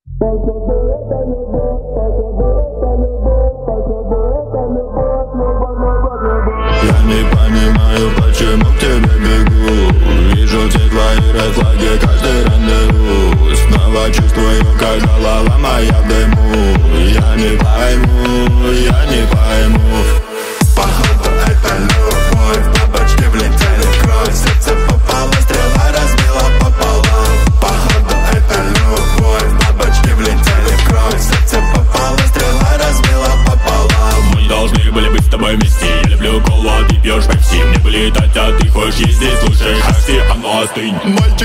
Я не понимаю, почему к тебе бегу. Вижу те твои red-флаги, каждый рандеву. Снова чувствую, как голова моя в дыму. Я не пойму. Походу это любовь, бабочки влетели в кровь. Сердце попало, стрела разбила пополам. Походу это любовь, бабочки влетели в кровь. Сердце попало, стрела разбила пополам. Мы не должны были быть с тобой вместе. Я люблю колу, а ты пьешь пепси. Мне бы летать, а ты хочешь ездить. Слушай, Хакси, а ну остынь.